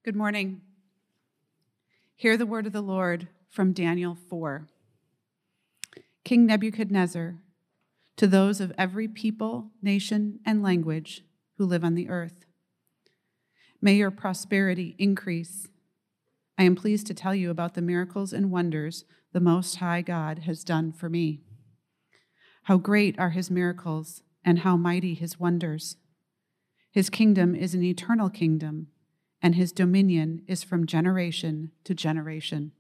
Good morning. Hear the word of the Lord from Daniel 4. King Nebuchadnezzar, to those of every people, nation, and language who live on the earth, may your prosperity increase. I am pleased to tell you about the miracles and wonders the Most High God has done for me. How great are his miracles and how mighty his wonders. His kingdom is an eternal kingdom, and his dominion is from generation to generation.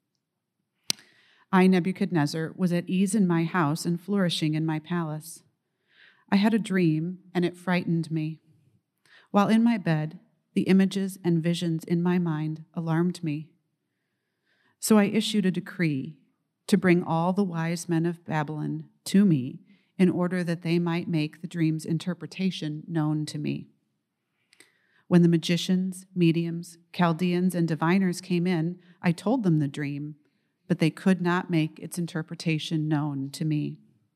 I, Nebuchadnezzar, was at ease in my house and flourishing in my palace. I had a dream, and it frightened me. While in my bed, the images and visions in my mind alarmed me. So I issued a decree to bring all the wise men of Babylon to me in order that they might make the dream's interpretation known to me. When the magicians, mediums, Chaldeans, and diviners came in, I told them the dream, but they could not make its interpretation known to me.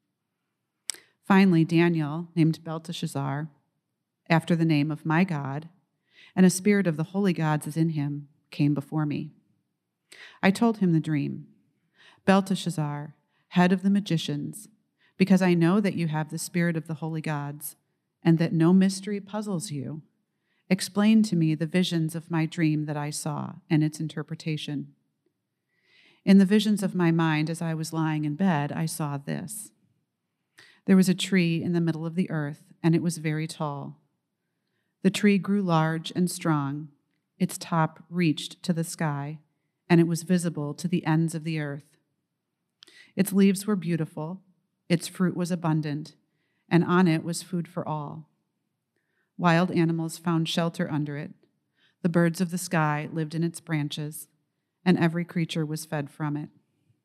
Finally, Daniel, named Belteshazzar, after the name of my God, and a spirit of the holy gods is in him, came before me. I told him the dream. Belteshazzar, head of the magicians, because I know that you have the spirit of the holy gods, and that no mystery puzzles you, explain to me the visions of my dream that I saw and its interpretation. In the visions of my mind, as I was lying in bed, I saw this. There was a tree in the middle of the earth, and it was very tall. The tree grew large and strong. Its top reached to the sky, and it was visible to the ends of the earth. Its leaves were beautiful, its fruit was abundant, and on it was food for all. Wild animals found shelter under it. The birds of the sky lived in its branches, and every creature was fed from it.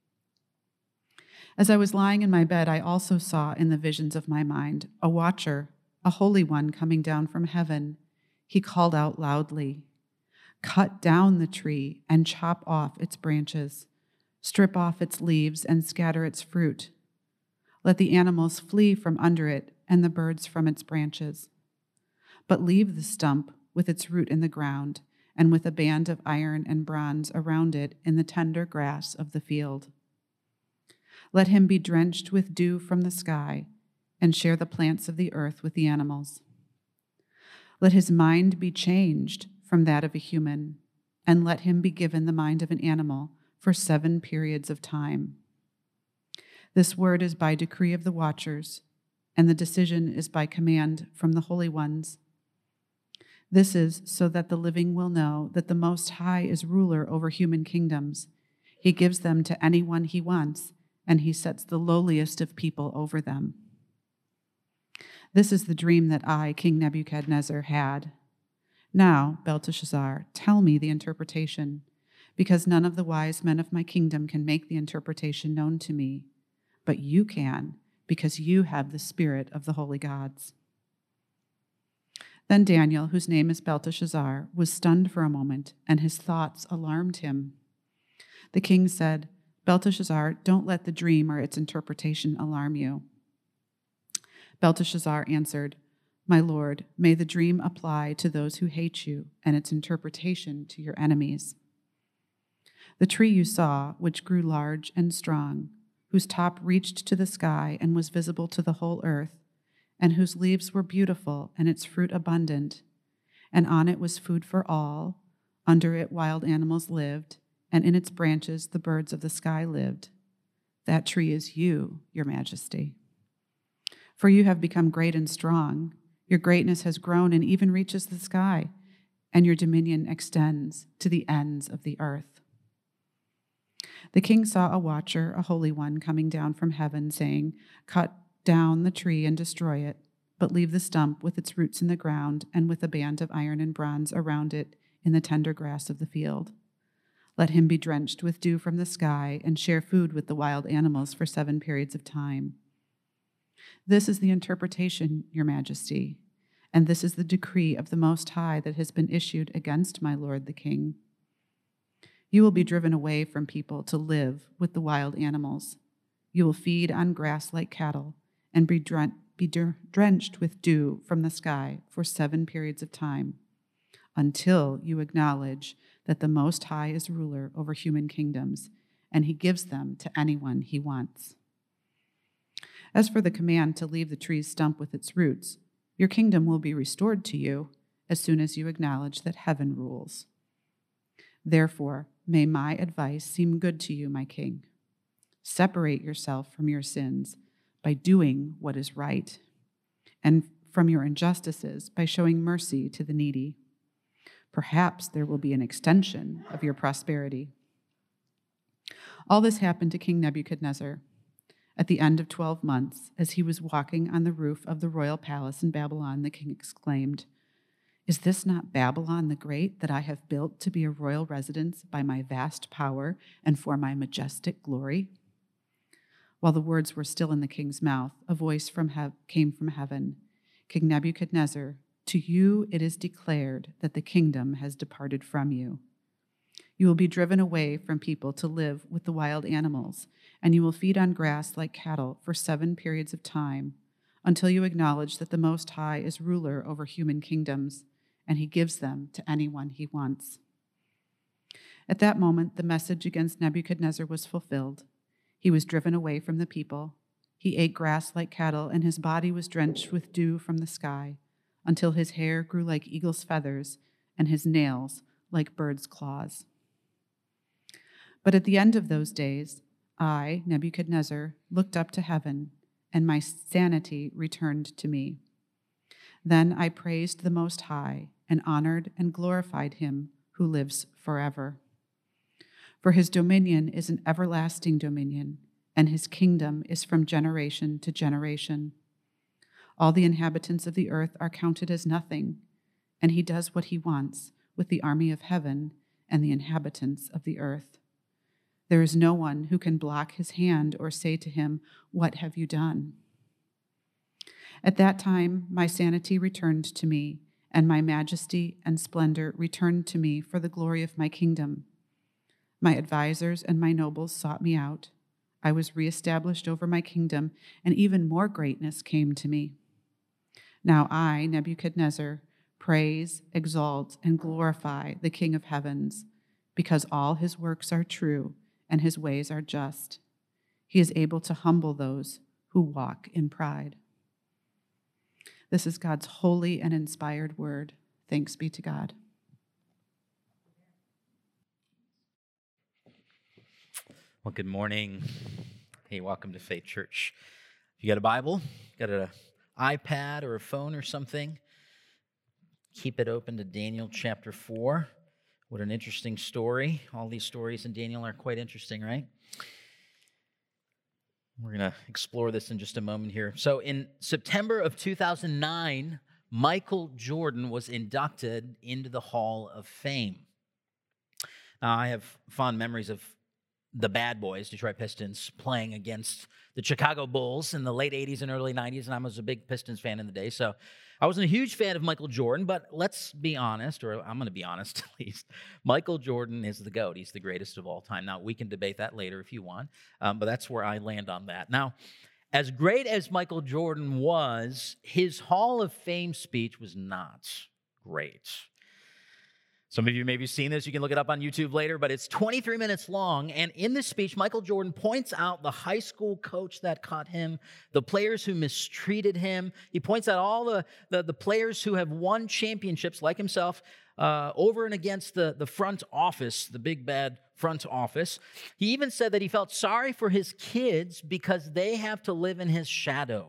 As I was lying in my bed, I also saw in the visions of my mind a watcher, a holy one coming down from heaven. He called out loudly, "Cut down the tree and chop off its branches. Strip off its leaves and scatter its fruit. Let the animals flee from under it and the birds from its branches. But leave the stump with its root in the ground and with a band of iron and bronze around it in the tender grass of the field. Let him be drenched with dew from the sky and share the plants of the earth with the animals. Let his mind be changed from that of a human, and let him be given the mind of an animal for 7 periods of time. This word is by decree of the watchers, and the decision is by command from the holy ones. This is so that the living will know that the Most High is ruler over human kingdoms. He gives them to anyone he wants, and he sets the lowliest of people over them. This is the dream that I, King Nebuchadnezzar, had. Now, Belteshazzar, tell me the interpretation, because none of the wise men of my kingdom can make the interpretation known to me, but you can, because you have the spirit of the holy gods." Then Daniel, whose name is Belteshazzar, was stunned for a moment, and his thoughts alarmed him. The king said, "Belteshazzar, don't let the dream or its interpretation alarm you." Belteshazzar answered, "My lord, may the dream apply to those who hate you, and its interpretation to your enemies. The tree you saw, which grew large and strong, whose top reached to the sky and was visible to the whole earth, and whose leaves were beautiful and its fruit abundant, and on it was food for all, under it wild animals lived, and in its branches the birds of the sky lived. That tree is you, your majesty. For you have become great and strong. Your greatness has grown and even reaches the sky, and your dominion extends to the ends of the earth." The king saw a watcher, a holy one, coming down from heaven, saying, "Cut down the tree and destroy it, but leave the stump with its roots in the ground and with a band of iron and bronze around it in the tender grass of the field. Let him be drenched with dew from the sky and share food with the wild animals for 7 periods of time. This is the interpretation, your majesty, and this is the decree of the Most High that has been issued against my lord the king. You will be driven away from people to live with the wild animals. You will feed on grass like cattle and be drenched with dew from the sky for 7 periods of time. until you acknowledge that the Most High is ruler over human kingdoms, and he gives them to anyone he wants. As for the command to leave the tree's stump with its roots, your kingdom will be restored to you as soon as you acknowledge that heaven rules. Therefore, may my advice seem good to you, my king. Separate yourself from your sins by doing what is right, and from your injustices by showing mercy to the needy. Perhaps there will be an extension of your prosperity. All this happened to King Nebuchadnezzar. At the end of 12 months, as he was walking on the roof of the royal palace in Babylon, the king exclaimed, "Is this not Babylon the Great that I have built to be a royal residence by my vast power and for my majestic glory?" While the words were still in the king's mouth, a voice came from heaven. "King Nebuchadnezzar, to you it is declared that the kingdom has departed from you. You will be driven away from people to live with the wild animals, and you will feed on grass like cattle for 7 periods of time, until you acknowledge that the Most High is ruler over human kingdoms, and he gives them to anyone he wants." At that moment, the message against Nebuchadnezzar was fulfilled. He was driven away from the people. He ate grass like cattle, and his body was drenched with dew from the sky, until his hair grew like eagle's feathers and his nails like birds' claws. But at the end of those days, I, Nebuchadnezzar, looked up to heaven, and my sanity returned to me. Then I praised the Most High and honored and glorified him who lives forever. For his dominion is an everlasting dominion, and his kingdom is from generation to generation. All the inhabitants of the earth are counted as nothing, and he does what he wants with the army of heaven and the inhabitants of the earth. There is no one who can block his hand or say to him, "What have you done?" At that time, my sanity returned to me, and my majesty and splendor returned to me for the glory of my kingdom. My advisors and my nobles sought me out. I was reestablished over my kingdom, and even more greatness came to me. Now I, Nebuchadnezzar, praise, exalt, and glorify the King of heavens, because all his works are true and his ways are just. He is able to humble those who walk in pride. This is God's holy and inspired word. Thanks be to God. Well, good morning. Hey, welcome to Faith Church. If you got a Bible, got an iPad or a phone or something, keep it open to Daniel chapter 4. What an interesting story. All these stories in Daniel are quite interesting, right? We're going to explore this in just a moment here. So in September of 2009, Michael Jordan was inducted into the Hall of Fame. Now, I have fond memories of the Bad Boys, Detroit Pistons, playing against the Chicago Bulls in the late 80s and early 90s, and I was a big Pistons fan in the day, so I wasn't a huge fan of Michael Jordan, but let's be honest, or I'm going to be honest at least, Michael Jordan is the GOAT. He's the greatest of all time. Now, we can debate that later if you want, but that's where I land on that. Now, as great as Michael Jordan was, his Hall of Fame speech was not great. Some of you may be seeing this. You can look it up on YouTube later, but it's 23 minutes long. And in this speech, Michael Jordan points out the high school coach that caught him, the players who mistreated him. He points out all the players who have won championships like himself over and against the front office, the big bad front office. He even said that he felt sorry for his kids because they have to live in his shadow.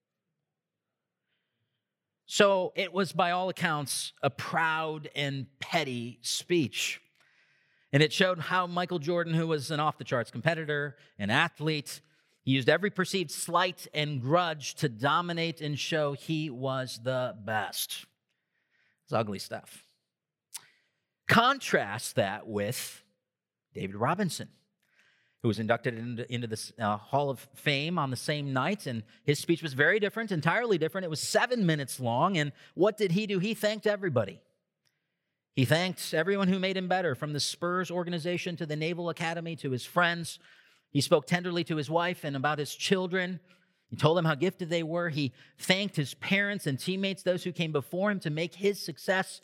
So it was, by all accounts, a proud and petty speech. And it showed how Michael Jordan, who was an off-the-charts competitor, an athlete, he used every perceived slight and grudge to dominate and show he was the best. It's ugly stuff. Contrast that with David Robinson, who was inducted into this Hall of Fame on the same night, and his speech was very different, entirely different. It was 7 minutes long, and what did he do? He thanked everybody. He thanked everyone who made him better, from the Spurs organization to the Naval Academy to his friends. He spoke tenderly to his wife and about his children. He told them how gifted they were. He thanked his parents and teammates, those who came before him to make his success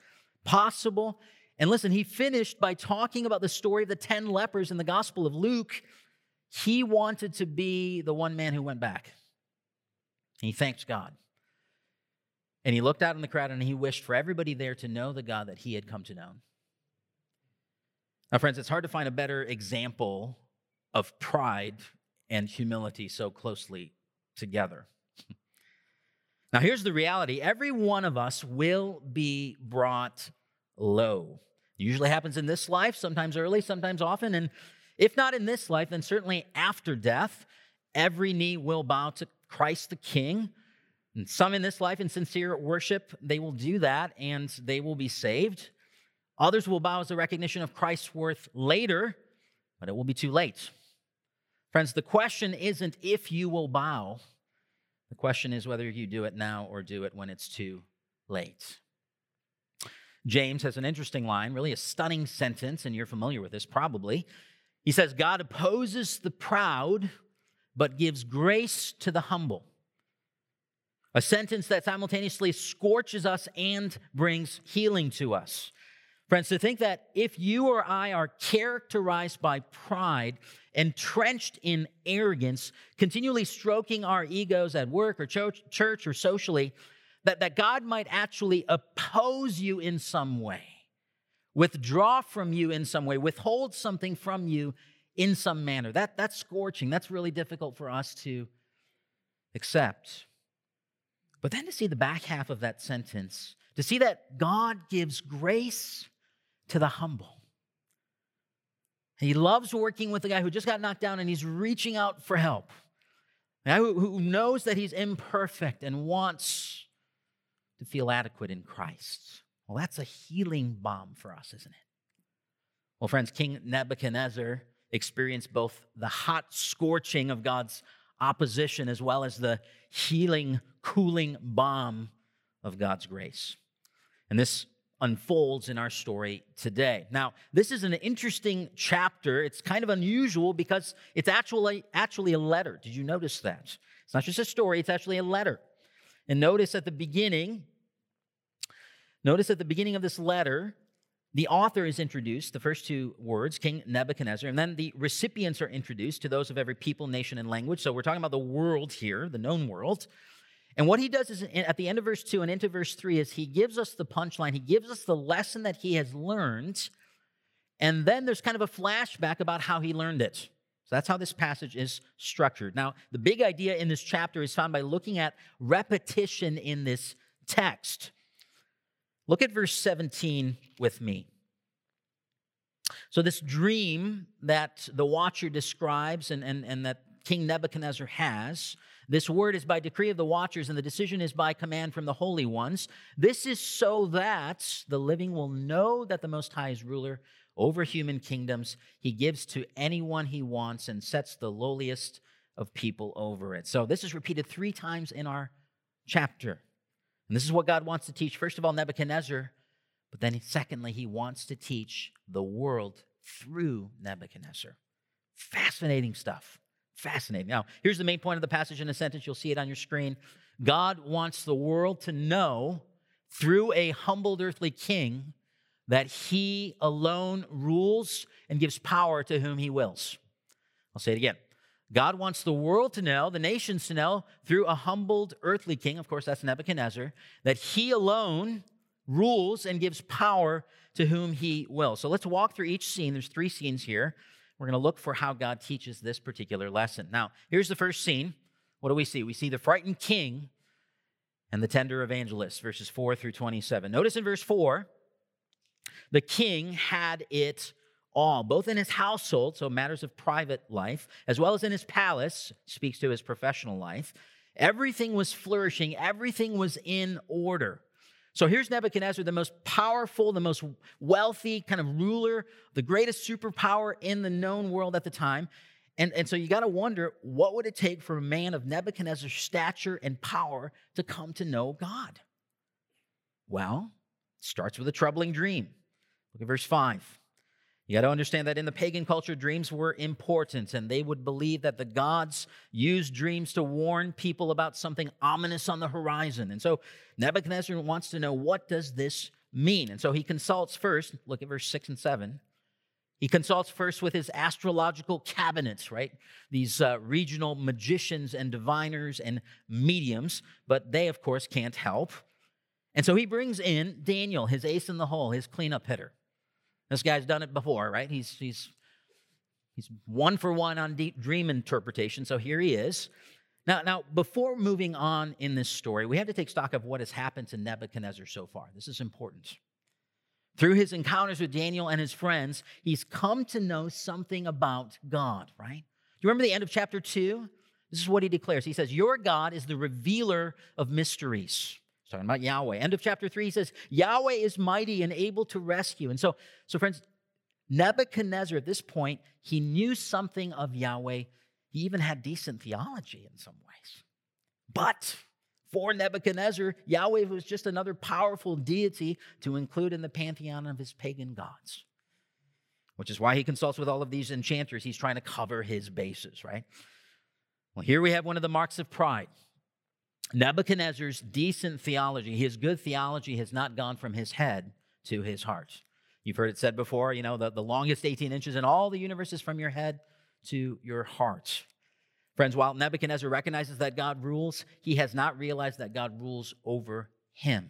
possible. And listen, he finished by talking about the story of the 10 lepers in the Gospel of Luke. He wanted to be the one man who went back. And he thanked God. And he looked out in the crowd and he wished for everybody there to know the God that he had come to know. Now, friends, it's hard to find a better example of pride and humility so closely together. Now, here's the reality. Every one of us will be brought low. It usually happens in this life, sometimes early, sometimes often. And if not in this life, then certainly after death, every knee will bow to Christ the King. And some in this life, in sincere worship, they will do that and they will be saved. Others will bow as a recognition of Christ's worth later, but it will be too late. Friends, the question isn't if you will bow. The question is whether you do it now or do it when it's too late. James has an interesting line, really a stunning sentence, and you're familiar with this probably. He says, God opposes the proud, but gives grace to the humble. A sentence that simultaneously scorches us and brings healing to us. Friends, to think that if you or I are characterized by pride, entrenched in arrogance, continually stroking our egos at work or church or socially, that God might actually oppose you in some way, withdraw from you in some way, withhold something from you in some manner. That's scorching. That's really difficult for us to accept. But then to see the back half of that sentence, to see that God gives grace to the humble. He loves working with the guy who just got knocked down and he's reaching out for help. The guy who knows that he's imperfect and wants to feel adequate in Christ. Well, that's a healing balm for us, isn't it? Well, friends, King Nebuchadnezzar experienced both the hot scorching of God's opposition as well as the healing, cooling balm of God's grace. And this unfolds in our story today. Now, this is an interesting chapter. It's kind of unusual because it's actually a letter. Did you notice that? It's not just a story, it's actually a letter. And notice at the beginning of this letter, the author is introduced, the first two words, King Nebuchadnezzar, and then the recipients are introduced to those of every people, nation, and language. So we're talking about the world here, the known world. And what he does is at the end of verse 2 and into verse 3 is he gives us the punchline. He gives us the lesson that he has learned. And then there's kind of a flashback about how he learned it. So that's how this passage is structured. Now, the big idea in this chapter is found by looking at repetition in this text. Look at verse 17 with me. So this dream that the watcher describes and that King Nebuchadnezzar has, this word is by decree of the watchers, and the decision is by command from the holy ones. This is so that the living will know that the Most High is ruler over human kingdoms. He gives to anyone he wants and sets the lowliest of people over it. So this is repeated 3 times in our chapter. And this is what God wants to teach, first of all, Nebuchadnezzar, but then secondly, he wants to teach the world through Nebuchadnezzar. Fascinating stuff. Fascinating. Now, here's the main point of the passage in a sentence. You'll see it on your screen. God wants the world to know through a humbled earthly king that he alone rules and gives power to whom he wills. I'll say it again. God wants the world to know, the nations to know, through a humbled earthly king, of course that's Nebuchadnezzar, that he alone rules and gives power to whom he wills. So let's walk through each scene. There's 3 scenes here. We're going to look for how God teaches this particular lesson. Now, here's the first scene. What do we see? We see the frightened king and the tender evangelist, verses 4 through 27. Notice in verse 4, the king had it all, both in his household, so matters of private life, as well as in his palace, speaks to his professional life. Everything was flourishing. Everything was in order. So here's Nebuchadnezzar, the most powerful, the most wealthy kind of ruler, the greatest superpower in the known world at the time. And so you got to wonder, what would it take for a man of Nebuchadnezzar's stature and power to come to know God? Well, it starts with a troubling dream. Look at verse 5. You got to understand that in the pagan culture, dreams were important, and they would believe that the gods used dreams to warn people about something ominous on the horizon. And so Nebuchadnezzar wants to know, what does this mean? And so he consults first, look at verse 6 and 7. He consults first with his astrological cabinets, right? These regional magicians and diviners and mediums, but they, of course, can't help. And so he brings in Daniel, his ace in the hole, his cleanup hitter. This guy's done it before, right? He's 1 for 1 on dream interpretation, so here he is. Now, before moving on in this story, we have to take stock of what has happened to Nebuchadnezzar so far. This is important. Through his encounters with Daniel and his friends, he's come to know something about God, right? Do you remember the end of chapter 2? This is what he declares. He says, your God is the revealer of mysteries. He's talking about Yahweh. End of chapter 3, he says, Yahweh is mighty and able to rescue. And so friends, Nebuchadnezzar at this point, he knew something of Yahweh. He even had decent theology in some ways. But for Nebuchadnezzar, Yahweh was just another powerful deity to include in the pantheon of his pagan gods, which is why he consults with all of these enchanters. He's trying to cover his bases, right? Well, here we have one of the marks of pride. Nebuchadnezzar's decent theology, his good theology, has not gone from his head to his heart. You've heard it said before, the longest 18 inches in all the universe is from your head to your heart. Friends, while Nebuchadnezzar recognizes that God rules, he has not realized that God rules over him.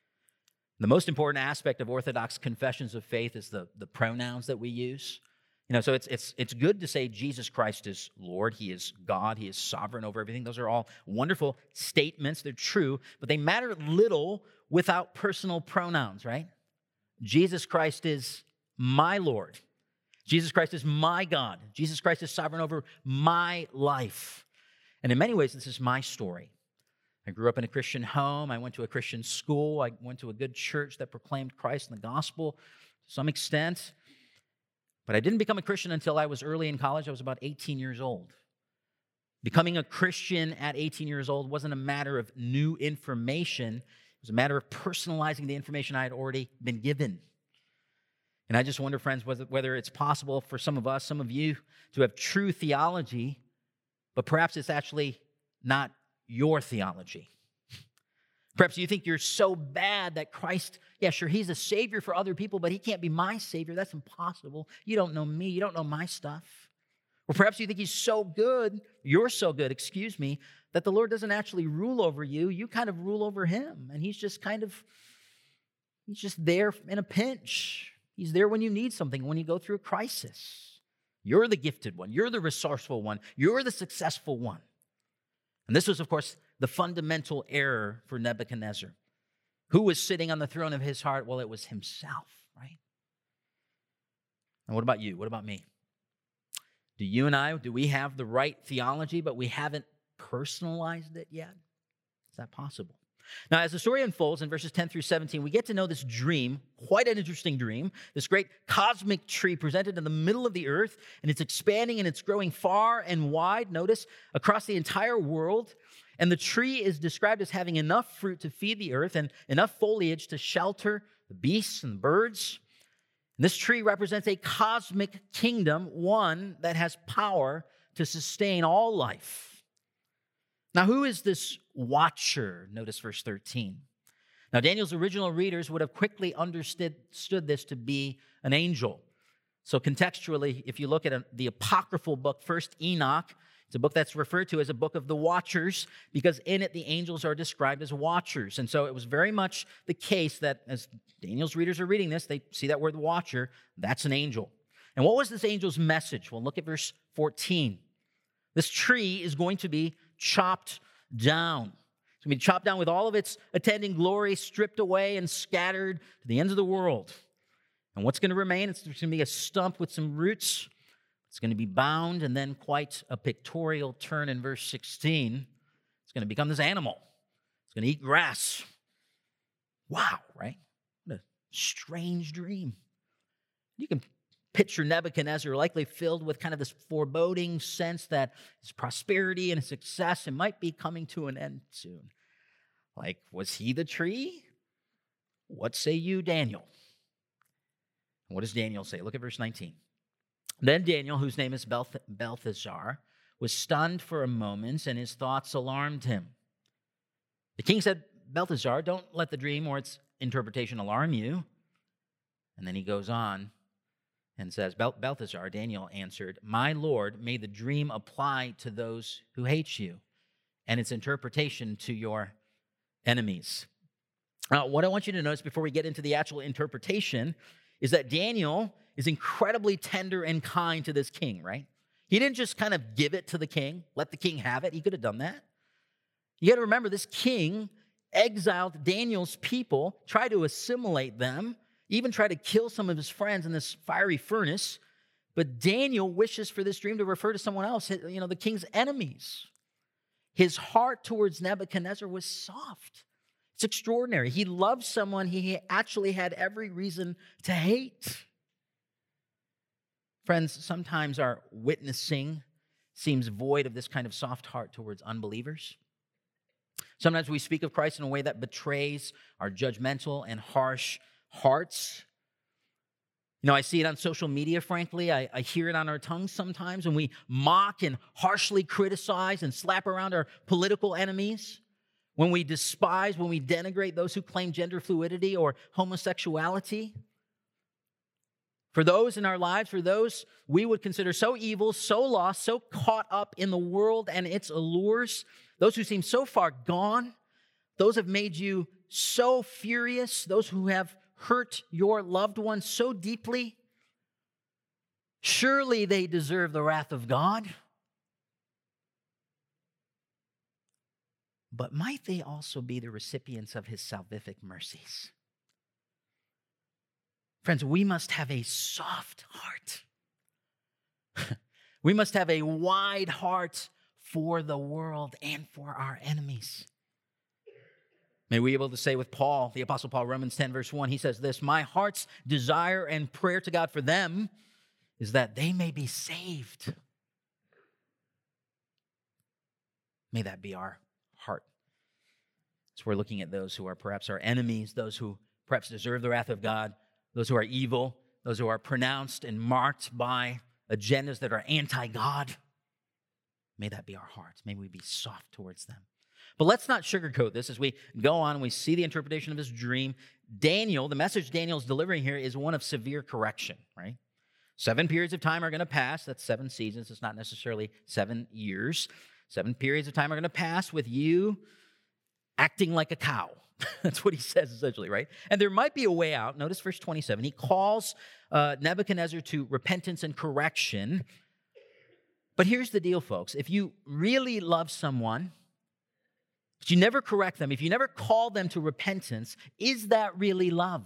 The most important aspect of Orthodox confessions of faith is the pronouns that we use. So it's good to say Jesus Christ is Lord, he is God, he is sovereign over everything. Those are all wonderful statements, they're true, but they matter little without personal pronouns, right? Jesus Christ is my Lord. Jesus Christ is my God. Jesus Christ is sovereign over my life. And in many ways, this is my story. I grew up in a Christian home. I went to a Christian school. I went to a good church that proclaimed Christ and the gospel to some extent. But I didn't become a Christian until I was early in college. I was about 18 years old. Becoming a Christian at 18 years old wasn't a matter of new information. It was a matter of personalizing the information I had already been given. And I just wonder, friends, whether it's possible for some of us, some of you, to have true theology, but perhaps it's actually not your theology. Perhaps you think you're so bad that Christ, yeah, sure, he's a savior for other people, but he can't be my savior. That's impossible. You don't know me. You don't know my stuff. Or perhaps you think he's so good, you're so good, that the Lord doesn't actually rule over you. You kind of rule over him. And he's just there in a pinch. He's there when you need something, when you go through a crisis. You're the gifted one. You're the resourceful one. You're the successful one. And this was, of course, the fundamental error for Nebuchadnezzar. Who was sitting on the throne of his heart? Well, it was himself, right? And what about you? What about me? Do we have the right theology, but we haven't personalized it yet? Is that possible? Now, as the story unfolds in verses 10 through 17, we get to know this dream, quite an interesting dream, this great cosmic tree presented in the middle of the earth, and it's expanding and it's growing far and wide, notice, across the entire world. And the tree is described as having enough fruit to feed the earth and enough foliage to shelter the beasts and the birds. And this tree represents a cosmic kingdom, one that has power to sustain all life. Now, who is this watcher? Notice verse 13. Now, Daniel's original readers would have quickly understood this to be an angel. So contextually, if you look at the apocryphal book, First Enoch, it's a book that's referred to as a book of the watchers because in it the angels are described as watchers. And so it was very much the case that as Daniel's readers are reading this, they see that word watcher, that's an angel. And what was this angel's message? Well, look at verse 14. This tree is going to be chopped down. It's going to be chopped down with all of its attending glory stripped away and scattered to the ends of the world. And what's going to remain? It's going to be a stump with some roots. It's going to be bound, and then quite a pictorial turn in verse 16. It's going to become this animal. It's going to eat grass. Wow, right? What a strange dream. You can picture Nebuchadnezzar likely filled with kind of this foreboding sense that his prosperity and his success, it might be coming to an end soon. Like, was he the tree? What say you, Daniel? And what does Daniel say? Look at verse 19. Then Daniel, whose name is Belteshazzar, was stunned for a moment, and his thoughts alarmed him. The king said, Belteshazzar, don't let the dream or its interpretation alarm you? And then he goes on and says, Belteshazzar, Daniel answered, my Lord, may the dream apply to those who hate you, and its interpretation to your enemies. What I want you to notice before we get into the actual interpretation is that Daniel is incredibly tender and kind to this king, right? He didn't just kind of give it to the king, let the king have it. He could have done that. You got to remember, this king exiled Daniel's people, tried to assimilate them, even tried to kill some of his friends in this fiery furnace. But Daniel wishes for this dream to refer to someone else, the king's enemies. His heart towards Nebuchadnezzar was soft. It's extraordinary. He loved someone he actually had every reason to hate. Friends, sometimes our witnessing seems void of this kind of soft heart towards unbelievers. Sometimes we speak of Christ in a way that betrays our judgmental and harsh hearts. I see it on social media, frankly. I hear it on our tongues sometimes when we mock and harshly criticize and slap around our political enemies, when we despise, when we denigrate those who claim gender fluidity or homosexuality. For those in our lives, for those we would consider so evil, so lost, so caught up in the world and its allures, those who seem so far gone, those have made you so furious, those who have hurt your loved ones so deeply, surely they deserve the wrath of God. But might they also be the recipients of his salvific mercies? Friends, we must have a soft heart. We must have a wide heart for the world and for our enemies. May we be able to say with Paul, the Apostle Paul, Romans 10, verse 1, he says this, my heart's desire and prayer to God for them is that they may be saved. May that be our heart. So we're looking at those who are perhaps our enemies, those who perhaps deserve the wrath of God, those who are evil, those who are pronounced and marked by agendas that are anti-God. May that be our hearts. May we be soft towards them. But let's not sugarcoat this as we go on and we see the interpretation of this dream. Daniel, the message Daniel's delivering here is one of severe correction, right? 7 periods of time are going to pass. That's 7 seasons. It's not necessarily 7 years. 7 periods of time are going to pass with you acting like a cow. That's what he says essentially, right? And there might be a way out. Notice verse 27. He calls Nebuchadnezzar to repentance and correction. But here's the deal, folks. If you really love someone, if you never correct them, if you never call them to repentance, is that really love?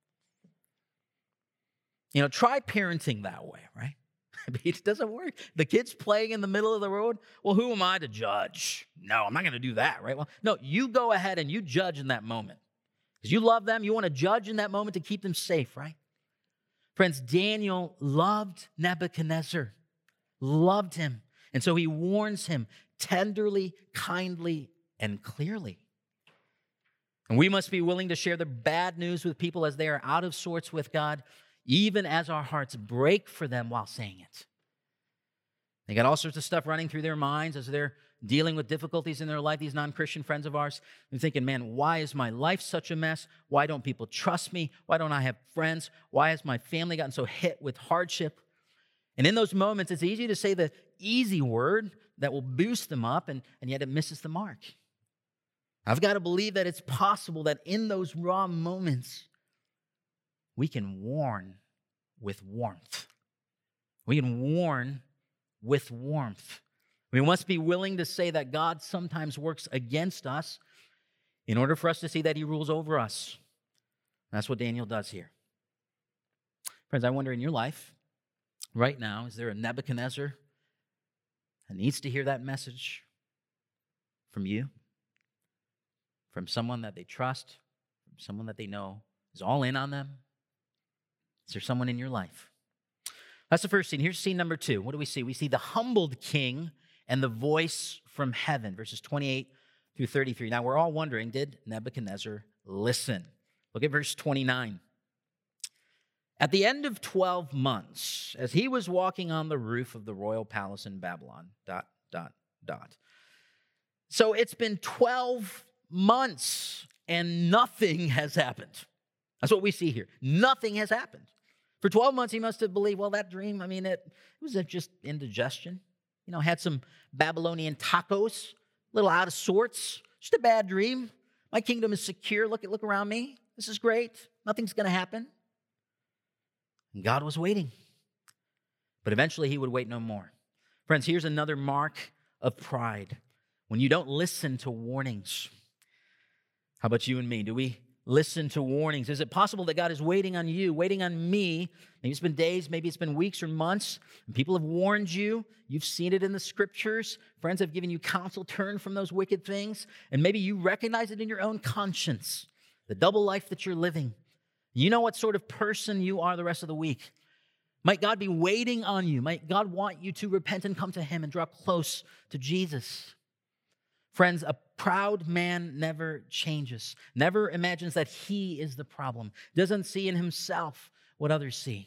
Try parenting that way, right? It doesn't work. The kid's playing in the middle of the road. Well, who am I to judge? No, I'm not going to do that, right? Well, no, you go ahead and you judge in that moment. Because you love them, you want to judge in that moment to keep them safe, right? Friends, Daniel loved Nebuchadnezzar, loved him. And so he warns him tenderly, kindly, and clearly. And we must be willing to share the bad news with people as they are out of sorts with God, even as our hearts break for them while saying it. They got all sorts of stuff running through their minds as they're dealing with difficulties in their life, these non-Christian friends of ours. They're thinking, man, why is my life such a mess? Why don't people trust me? Why don't I have friends? Why has my family gotten so hit with hardship? And in those moments, it's easy to say the easy word that will boost them up, and yet it misses the mark. I've got to believe that it's possible that in those raw moments, we can warn with warmth. We can warn with warmth. We must be willing to say that God sometimes works against us in order for us to see that he rules over us. That's what Daniel does here. Friends, I wonder in your life right now, is there a Nebuchadnezzar that needs to hear that message from you? From someone that they trust, from someone that they know is all in on them? Is there someone in your life? That's the first scene. Here's scene number 2. What do we see? We see the humbled king and the voice from heaven, verses 28 through 33. Now, we're all wondering, did Nebuchadnezzar listen? Look at verse 29. At the end of 12 months, as he was walking on the roof of the royal palace in Babylon, ... So it's been 12 months and nothing has happened. That's what we see here. Nothing has happened. For 12 months, he must have believed, well, that dream, it was just indigestion. Had some Babylonian tacos, a little out of sorts, just a bad dream. My kingdom is secure. Look around me. This is great. Nothing's going to happen. And God was waiting. But eventually he would wait no more. Friends, here's another mark of pride. When you don't listen to warnings. How about you and me? Do we listen to warnings? Is it possible that God is waiting on you, waiting on me? Maybe it's been days, maybe it's been weeks or months, and people have warned you. You've seen it in the scriptures. Friends have given you counsel, turn from those wicked things, and maybe you recognize it in your own conscience, the double life that you're living. You know what sort of person you are the rest of the week. Might God be waiting on you? Might God want you to repent and come to him and draw close to Jesus? Friends, a proud man never changes, never imagines that he is the problem, doesn't see in himself what others see.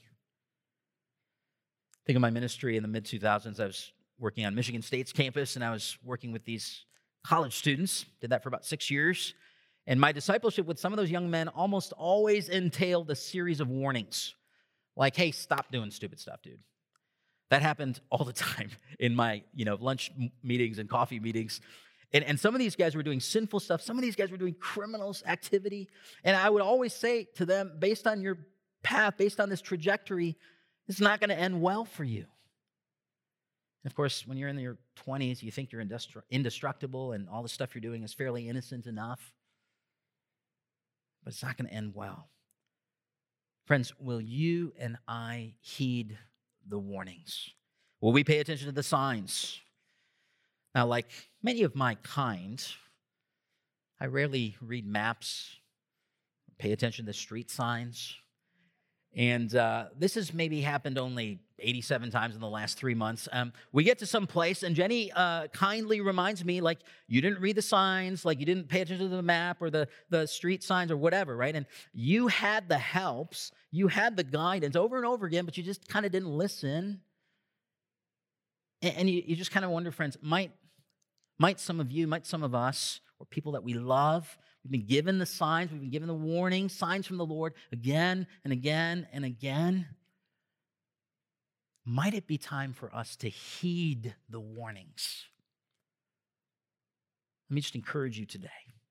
Think of my ministry in the mid-2000s. I was working on Michigan State's campus, and I was working with these college students. Did that for about 6 years. And my discipleship with some of those young men almost always entailed a series of warnings. Like, hey, stop doing stupid stuff, dude. That happened all the time in my, lunch meetings and coffee meetings. And some of these guys were doing sinful stuff. Some of these guys were doing criminal activity. And I would always say to them, based on your path, based on this trajectory, it's not going to end well for you. And of course, when you're in your 20s, you think you're indestructible and all the stuff you're doing is fairly innocent enough. But it's not going to end well. Friends, will you and I heed the warnings? Will we pay attention to the signs? Now, like many of my kind, I rarely read maps, pay attention to street signs. And this has maybe happened only 87 times in the last 3 months. We get to some place, and Jenny kindly reminds me, like, you didn't read the signs, like you didn't pay attention to the map or the street signs or whatever, right? And you had the helps, you had the guidance over and over again, but you just kind of didn't listen. And you just kind of wonder, friends, might some of you, might some of us, or people that we love, we've been given the signs, we've been given the warnings, signs from the Lord again and again and again. Might it be time for us to heed the warnings? Let me just encourage you today.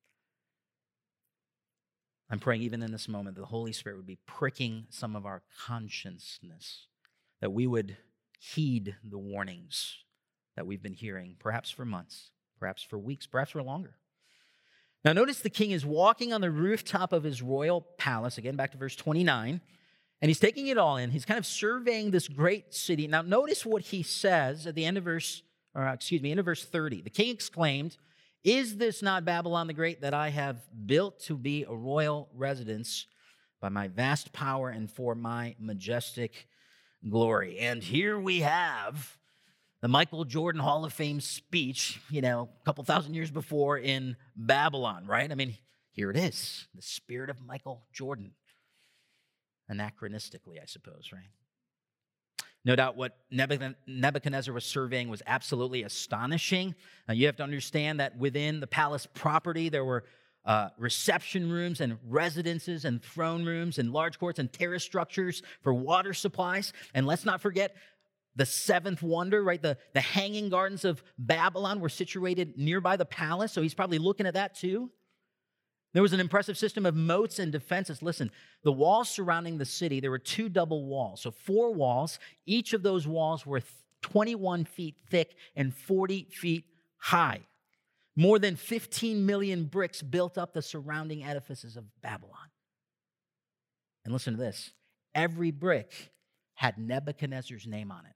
I'm praying even in this moment that the Holy Spirit would be pricking some of our consciousness, that we would heed the warnings that we've been hearing, perhaps for months, perhaps for weeks, perhaps for longer. Now notice the king is walking on the rooftop of his royal palace, again back to verse 29, and he's taking it all in. He's kind of surveying this great city. Now notice what he says at the end of verse 30. The king exclaimed, "Is this not Babylon the Great that I have built to be a royal residence by my vast power and for my majestic glory?" And here we have the Michael Jordan Hall of Fame speech, a couple thousand years before in Babylon, right? Here it is, the spirit of Michael Jordan. Anachronistically, I suppose, right? No doubt what Nebuchadnezzar was surveying was absolutely astonishing. Now, you have to understand that within the palace property, there were reception rooms and residences and throne rooms and large courts and terrace structures for water supplies. And let's not forget the seventh wonder, right? The hanging gardens of Babylon were situated nearby the palace, so he's probably looking at that too. There was an impressive system of moats and defenses. Listen, the walls surrounding the city, there were 2 double walls, so 4 walls. Each of those walls were 21 feet thick and 40 feet high. More than 15 million bricks built up the surrounding edifices of Babylon. And listen to this. Every brick had Nebuchadnezzar's name on it.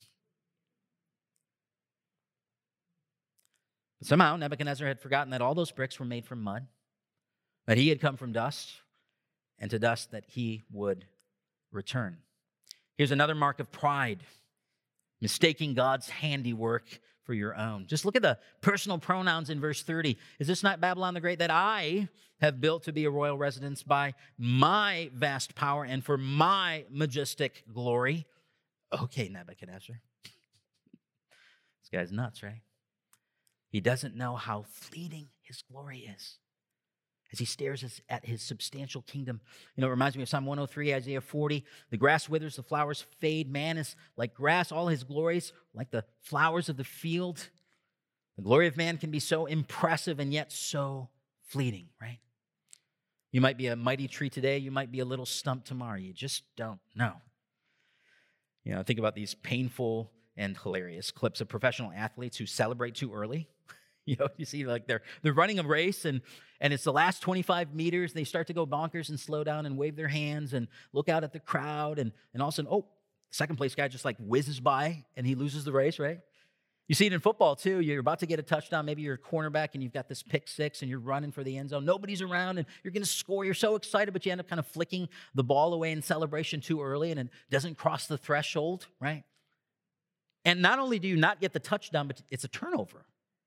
But somehow Nebuchadnezzar had forgotten that all those bricks were made from mud, that he had come from dust, and to dust that he would return. Here's another mark of pride, mistaking God's handiwork for your own. Just look at the personal pronouns in verse 30. "Is this not Babylon the Great that I have built to be a royal residence by my vast power and for my majestic glory?" Okay, Nebuchadnezzar. This guy's nuts, right? He doesn't know how fleeting his glory is. as he stares at his substantial kingdom. It reminds me of Psalm 103, Isaiah 40. The grass withers, the flowers fade. Man is like grass, all his glories like the flowers of the field. The glory of man can be so impressive and yet so fleeting, right? You might be a mighty tree today. You might be a little stump tomorrow. You just don't know. Think about these painful and hilarious clips of professional athletes who celebrate too early. You see like they're running a race and it's the last 25 meters. They start to go bonkers and slow down and wave their hands and look out at the crowd. And all of a sudden, second place guy just like whizzes by and he loses the race, right? You see it in football too. You're about to get a touchdown. Maybe you're a cornerback and you've got this pick six and you're running for the end zone. Nobody's around and you're going to score. You're so excited, but you end up kind of flicking the ball away in celebration too early and it doesn't cross the threshold, right? And not only do you not get the touchdown, but it's a turnover.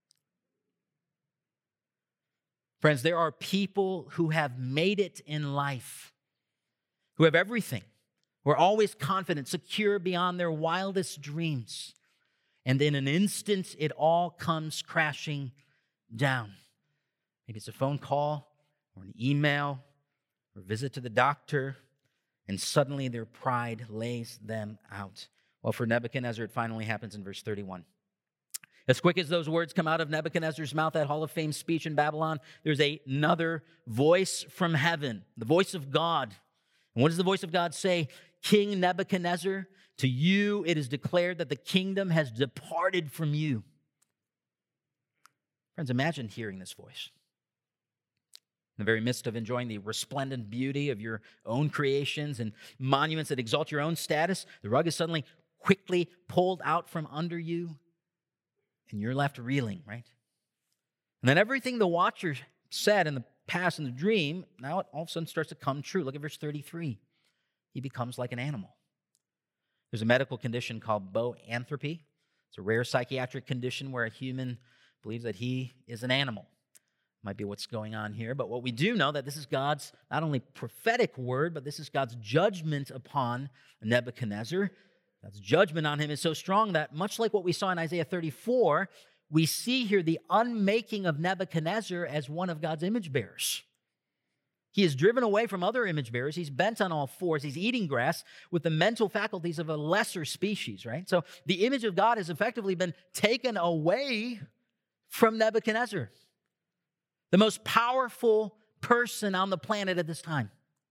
Friends, there are people who have made it in life, who have everything, who are always confident, secure beyond their wildest dreams. And in an instant, it all comes crashing down. Maybe it's a phone call or an email or a visit to the doctor, and suddenly their pride lays them out. Well, for Nebuchadnezzar, it finally happens in verse 31. As quick as those words come out of Nebuchadnezzar's mouth, that Hall of Fame speech in Babylon, there's another voice from heaven, the voice of God. And what does the voice of God say? King Nebuchadnezzar, to you it is declared that the kingdom has departed from you. Friends, imagine hearing this voice. In the very midst of enjoying the resplendent beauty of your own creations and monuments that exalt your own status, the rug is suddenly quickly pulled out from under you, and you're left reeling, right? And then everything the watcher said in the past in the dream, now it all of a sudden starts to come true. Look at verse 33. He becomes like an animal. There's a medical condition called boanthropy. It's a rare psychiatric condition where a human believes that he is an animal. Might be what's going on here, but what we do know that this is God's not only prophetic word, but this is God's judgment upon Nebuchadnezzar. God's judgment on him is so strong that much like what we saw in Isaiah 34, we see here the unmaking of Nebuchadnezzar as one of God's image bearers. He is driven away from other image bearers. He's bent on all fours. He's eating grass with the mental faculties of a lesser species, right? So the image of God has effectively been taken away from Nebuchadnezzar, the most powerful person on the planet at this time.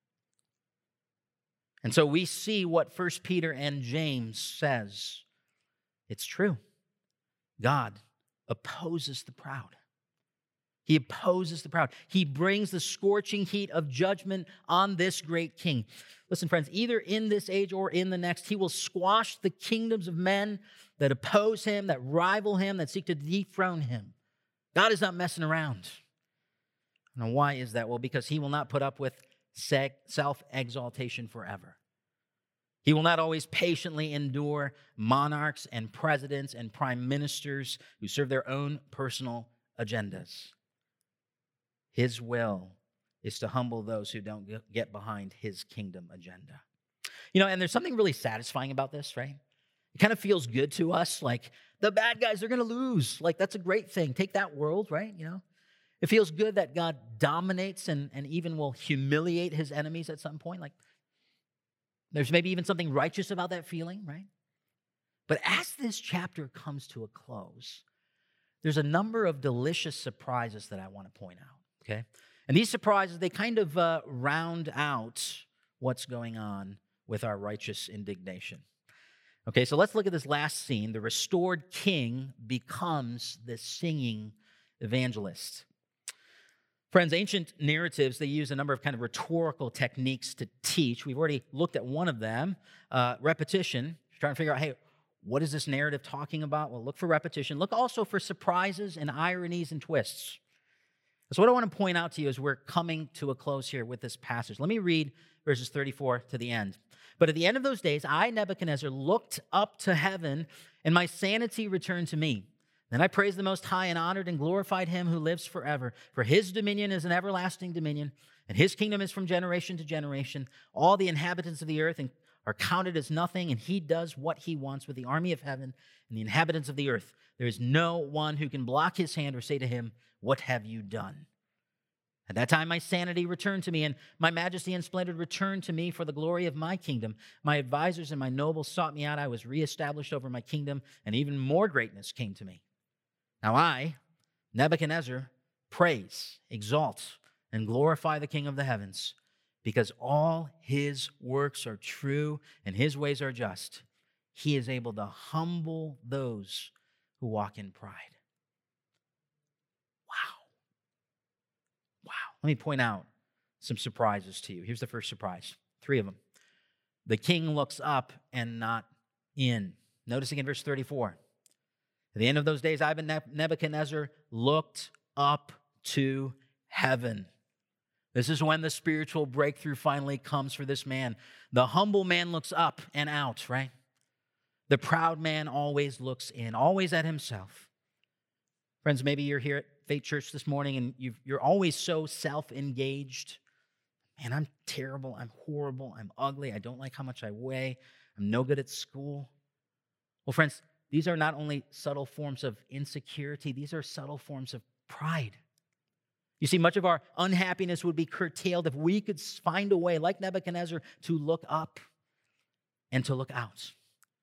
And so we see what 1 Peter and James says. It's true. God opposes the proud. He opposes the proud. He brings the scorching heat of judgment on this great king. Listen, friends, either in this age or in the next, he will squash the kingdoms of men that oppose him, that rival him, that seek to dethrone him. God is not messing around. Now, why is that? Well, because he will not put up with self-exaltation forever. He will not always patiently endure monarchs and presidents and prime ministers who serve their own personal agendas. His will is to humble those who don't get behind his kingdom agenda. And there's something really satisfying about this, right? It kind of feels good to us, like the bad guys, they're going to lose. Like, that's a great thing. Take that world, right? It feels good that God dominates and even will humiliate his enemies at some point. Like, there's maybe even something righteous about that feeling, right? But as this chapter comes to a close, there's a number of delicious surprises that I want to point out, okay? And these surprises, they kind of round out what's going on with our righteous indignation. Okay, so let's look at this last scene. The restored king becomes the singing evangelist. Friends, ancient narratives, they use a number of kind of rhetorical techniques to teach. We've already looked at one of them, repetition. Trying to figure out, hey, what is this narrative talking about? Well, look for repetition. Look also for surprises and ironies and twists. So what I want to point out to you as we're coming to a close here with this passage. Let me read verses 34 to the end. But at the end of those days, I, Nebuchadnezzar, looked up to heaven, and my sanity returned to me. Then I praised the Most High and honored and glorified him who lives forever. For his dominion is an everlasting dominion, and his kingdom is from generation to generation. All the inhabitants of the earth are counted as nothing, and he does what he wants with the army of heaven and the inhabitants of the earth. There is no one who can block his hand or say to him, "What have you done?" At that time, my sanity returned to me, and my majesty and splendor returned to me for the glory of my kingdom. My advisors and my nobles sought me out. I was reestablished over my kingdom, and even more greatness came to me. Now I, Nebuchadnezzar, praise, exalt, and glorify the King of the heavens, because all his works are true and his ways are just. He is able to humble those who walk in pride. Wow. Let me point out some surprises to you. Here's the first surprise. 3 of them. The king looks up and not in. Notice again verse 34. At the end of those days, Nebuchadnezzar looked up to heaven. This is when the spiritual breakthrough finally comes for this man. The humble man looks up and out, right? The proud man always looks in, always at himself. Friends, maybe you're here at Faith Church this morning and you're always so self-engaged. Man, I'm terrible, I'm horrible, I'm ugly, I don't like how much I weigh, I'm no good at school. Well, friends, these are not only subtle forms of insecurity, these are subtle forms of pride. You see, much of our unhappiness would be curtailed if we could find a way, like Nebuchadnezzar, to look up and to look out.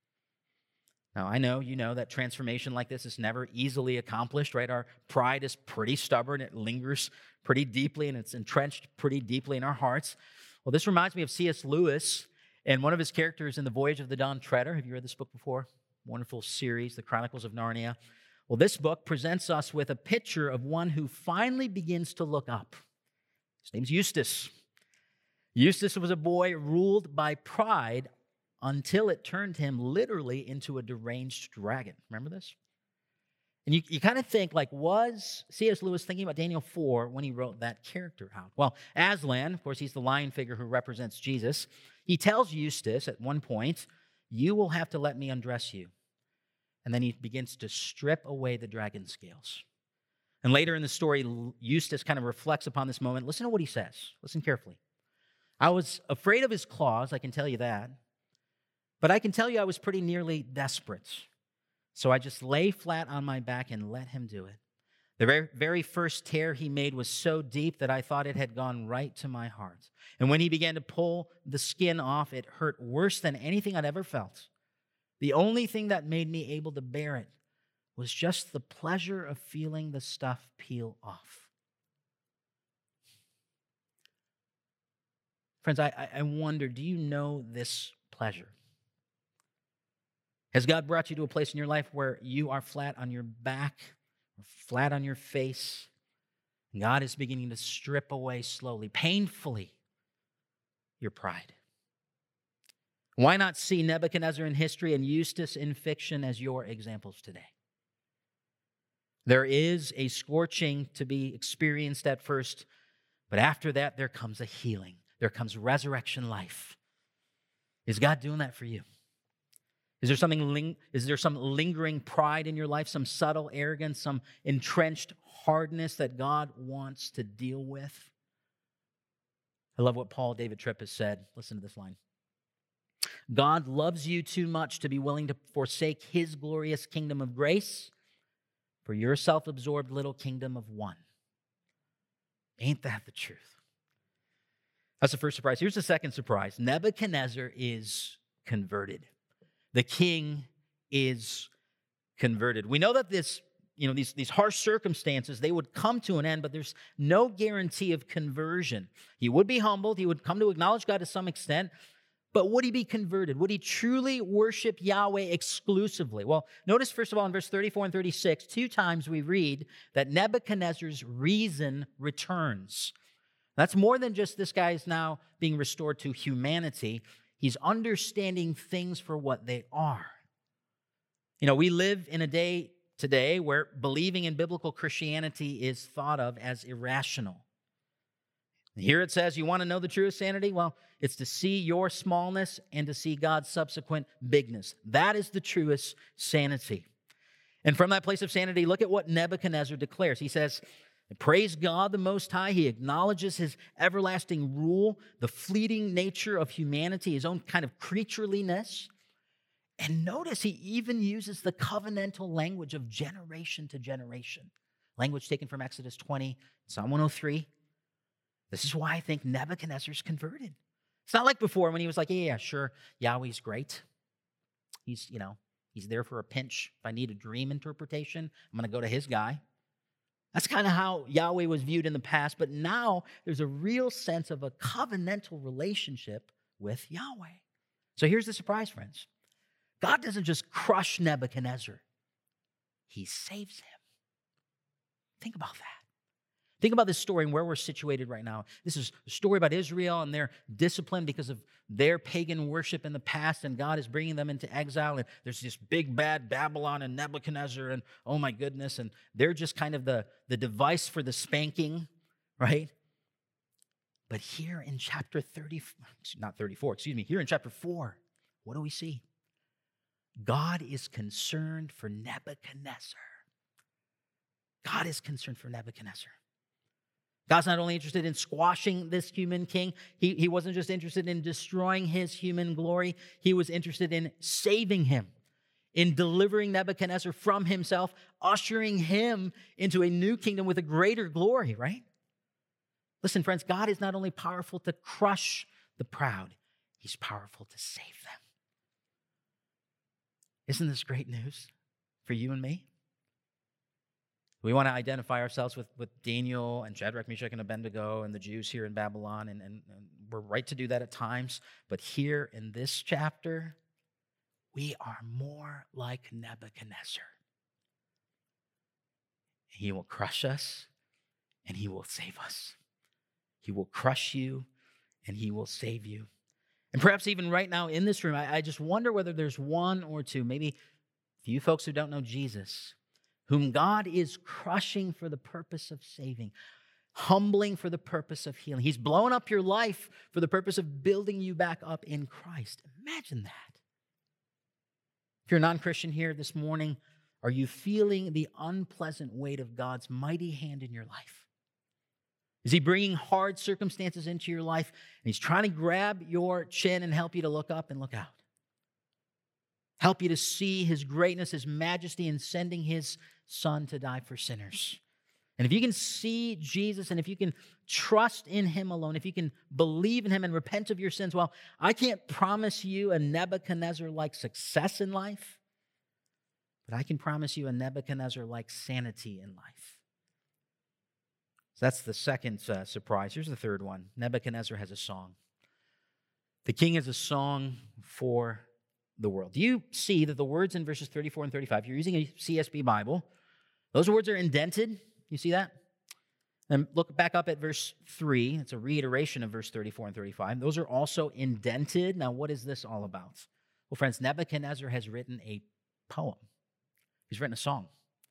Now, I know you know that transformation like this is never easily accomplished, right? Our pride is pretty stubborn. It lingers pretty deeply, and it's entrenched pretty deeply in our hearts. Well, this reminds me of C.S. Lewis and one of his characters in The Voyage of the Dawn Treader. Have you read this book before? Wonderful series, The Chronicles of Narnia. Well, this book presents us with a picture of one who finally begins to look up. His name's Eustace. Eustace was a boy ruled by pride until it turned him literally into a deranged dragon. Remember this? And you kind of think, like, was C.S. Lewis thinking about Daniel 4 when he wrote that character out? Well, Aslan, of course, he's the lion figure who represents Jesus. He tells Eustace at one point, "You will have to let me undress you." And then he begins to strip away the dragon scales. And later in the story, Eustace kind of reflects upon this moment. Listen to what he says. Listen carefully. "I was afraid of his claws, I can tell you that. But I can tell you I was pretty nearly desperate. So I just lay flat on my back and let him do it. The very first tear he made was so deep that I thought it had gone right to my heart. And when he began to pull the skin off, it hurt worse than anything I'd ever felt. The only thing that made me able to bear it was just the pleasure of feeling the stuff peel off." Friends, I wonder, do you know this pleasure? Has God brought you to a place in your life where you are flat on your back or flat on your face? God is beginning to strip away slowly, painfully, your pride. Why not see Nebuchadnezzar in history and Eustace in fiction as your examples today? There is a scorching to be experienced at first, but after that, there comes a healing. There comes resurrection life. Is God doing that for you? Is there some lingering pride in your life, some subtle arrogance, some entrenched hardness that God wants to deal with? I love what Paul David Tripp has said. Listen to this line. "God loves you too much to be willing to forsake his glorious kingdom of grace for your self-absorbed little kingdom of one." Ain't that the truth? That's the first surprise. Here's the second surprise. Nebuchadnezzar is converted. The king is converted. We know that these harsh circumstances, they would come to an end, but there's no guarantee of conversion. He would be humbled. He would come to acknowledge God to some extent, but would he be converted? Would he truly worship Yahweh exclusively? Well, notice first of all in verse 34 and 36, 2 times we read that Nebuchadnezzar's reason returns. That's more than just this guy is now being restored to humanity. He's understanding things for what they are. We live in a day today where believing in biblical Christianity is thought of as irrational. Here it says, you want to know the truest sanity? Well, it's to see your smallness and to see God's subsequent bigness. That is the truest sanity. And from that place of sanity, look at what Nebuchadnezzar declares. He says, "Praise God the Most High." He acknowledges his everlasting rule, the fleeting nature of humanity, his own kind of creatureliness. And notice he even uses the covenantal language of generation to generation. Language taken from Exodus 20, Psalm 103. This is why I think Nebuchadnezzar's converted. It's not like before when he was like, yeah, sure, Yahweh's great. He's there for a pinch. If I need a dream interpretation, I'm going to go to his guy. That's kind of how Yahweh was viewed in the past, but now there's a real sense of a covenantal relationship with Yahweh. So here's the surprise, friends. God doesn't just crush Nebuchadnezzar. He saves him. Think about that. Think about this story and where we're situated right now. This is a story about Israel and their discipline because of their pagan worship in the past, and God is bringing them into exile, and there's this big bad Babylon and Nebuchadnezzar, and oh my goodness, and they're just kind of the device for the spanking, right? But here in chapter 4, what do we see? God is concerned for Nebuchadnezzar. God is concerned for Nebuchadnezzar. God's not only interested in squashing this human king, he wasn't just interested in destroying his human glory, he was interested in saving him, in delivering Nebuchadnezzar from himself, ushering him into a new kingdom with a greater glory, right? Listen, friends, God is not only powerful to crush the proud, he's powerful to save them. Isn't this great news for you and me? We want to identify ourselves with Daniel and Shadrach, Meshach, and Abednego and the Jews here in Babylon, and we're right to do that at times. But here in this chapter, we are more like Nebuchadnezzar. He will crush us, and he will save us. He will crush you, and he will save you. And perhaps even right now in this room, I just wonder whether there's one or two, maybe a few folks who don't know Jesus, whom God is crushing for the purpose of saving, humbling for the purpose of healing. He's blown up your life for the purpose of building you back up in Christ. Imagine that. If you're a non-Christian here this morning, are you feeling the unpleasant weight of God's mighty hand in your life? Is he bringing hard circumstances into your life, and he's trying to grab your chin and help you to look up and look out? Help you to see his greatness, his majesty in sending his Son to die for sinners. And if you can see Jesus and if you can trust in him alone, if you can believe in him and repent of your sins, well, I can't promise you a Nebuchadnezzar-like success in life, but I can promise you a Nebuchadnezzar-like sanity in life. So that's the second surprise. Here's the third one. Nebuchadnezzar has a song. The king has a song for the world. Do you see that the words in verses 34 and 35, you're using a CSB Bible, those words are indented? You see that? And look back up at verse 3. It's a reiteration of verse 34 and 35. Those are also indented. Now, what is this all about? Well, friends, Nebuchadnezzar has written a poem. He's written a song.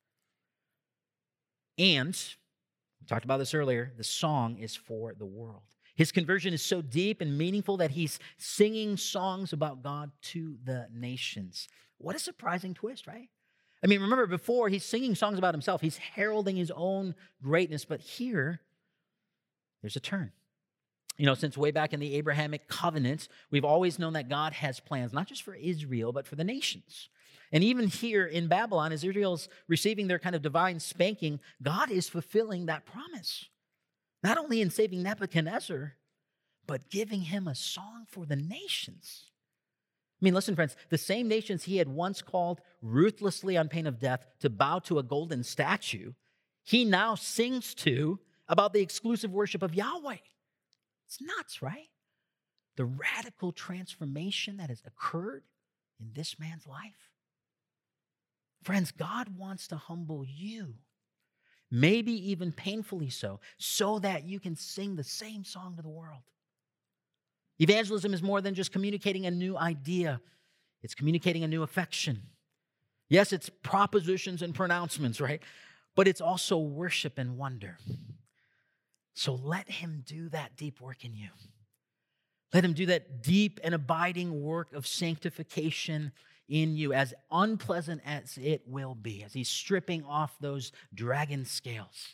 And, we talked about this earlier, the song is for the world. His conversion is so deep and meaningful that he's singing songs about God to the nations. What a surprising twist, right? I mean, remember, before he's singing songs about himself. He's heralding his own greatness. But here, there's a turn. You know, since way back in the Abrahamic covenant, we've always known that God has plans, not just for Israel, but for the nations. And even here in Babylon, as Israel's receiving their kind of divine spanking, God is fulfilling that promise. Not only in saving Nebuchadnezzar, but giving him a song for the nations. I mean, listen, friends, the same nations he had once called ruthlessly on pain of death to bow to a golden statue, he now sings to about the exclusive worship of Yahweh. It's nuts, right? The radical transformation that has occurred in this man's life. Friends, God wants to humble you, maybe even painfully so that you can sing the same song to the world. Evangelism is more than just communicating a new idea. It's communicating a new affection. Yes, it's propositions and pronouncements, right? But it's also worship and wonder. So let him do that deep work in you. Let him do that deep and abiding work of sanctification in you, as unpleasant as it will be, as he's stripping off those dragon scales.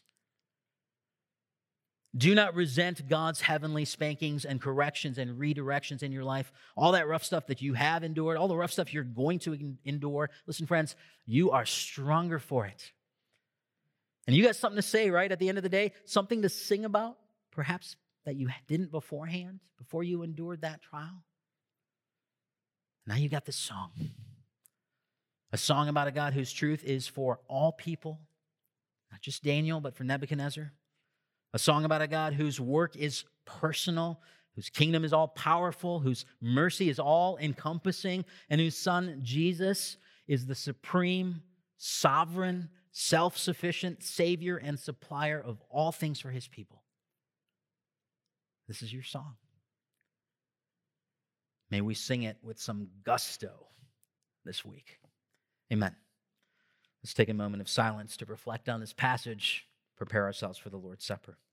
Do not resent God's heavenly spankings and corrections and redirections in your life. All that rough stuff that you have endured, all the rough stuff you're going to endure. Listen, friends, you are stronger for it. And you got something to say, right, at the end of the day? Something to sing about, perhaps that you didn't beforehand, before you endured that trial. Now you got this song. A song about a God whose truth is for all people, not just Daniel, but for Nebuchadnezzar. A song about a God whose work is personal, whose kingdom is all powerful, whose mercy is all encompassing, and whose Son, Jesus, is the supreme, sovereign, self-sufficient Savior and supplier of all things for his people. This is your song. May we sing it with some gusto this week. Amen. Let's take a moment of silence to reflect on this passage, prepare ourselves for the Lord's Supper.